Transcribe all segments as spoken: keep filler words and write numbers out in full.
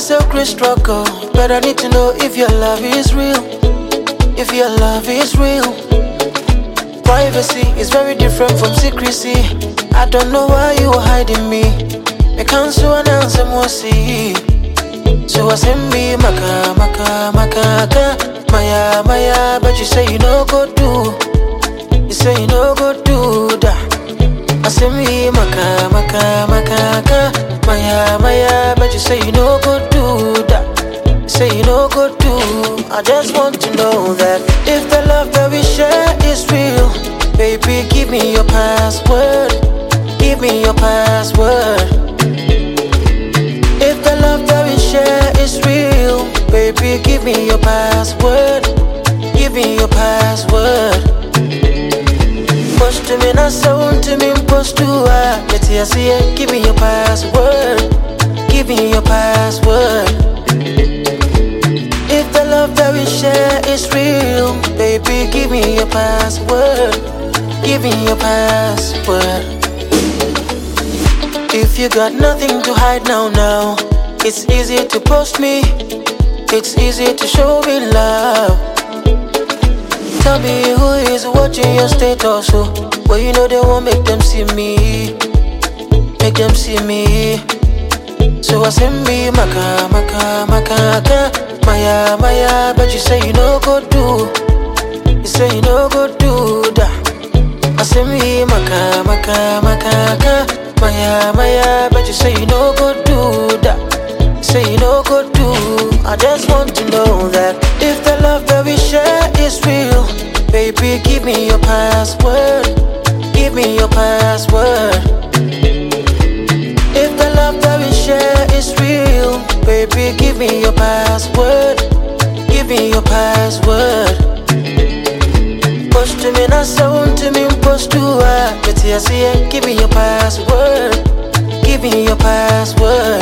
secret struggle, but I need to know if your love is real. If your love is real. Privacy is very different from secrecy. I don't know why you are hiding me. I can't so announce and more see. So I send me maka maka maka maya maya, but you say you no go do. You say you no go do that. I send me maka maka maka maya maya, but you say you no go do that. You say you no go do. I just want to know that if the love that we share is real, baby, give me your password. Give me your password. If the love that we share is real, baby, give me your password. Give me your password. Post to me, not sound to me, post to her. Let's see, I see it. Give me your password. Give me your password. If the love that we share is real, baby, give me your password. Give me your password. If you got nothing to hide now, now it's easy to post me. It's easy to show me love. Tell me who is watching your status, so well, you know they won't make them see me. Make them see me. So I send me maka maka maka maya maya, but you say you no go do. You say you no go do that. I send me maka maka maka maya maya, but you say you no go do that. You say you no go do. I just want to know that if the love that we share is real, baby, give me your password. Give me your password. If the love that we share is real, baby, give me your password. Give me your password. Post to me, not sound to me, post to her. Let's see, I see it. Give me your password. Give me your password.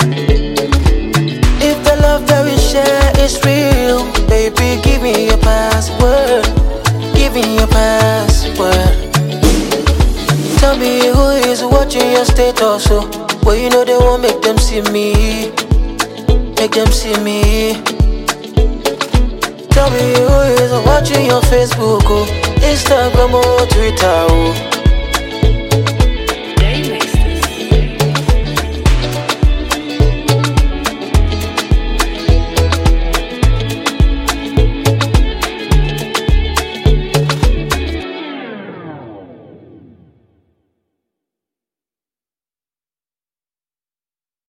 If the love that we share is real, baby, give me your password. Give me your password. Tell me who is watching your status, so well, you know they won't make them see me. Make them see me. Tell me who is watching your Facebook, oh, Instagram or Twitter, oh.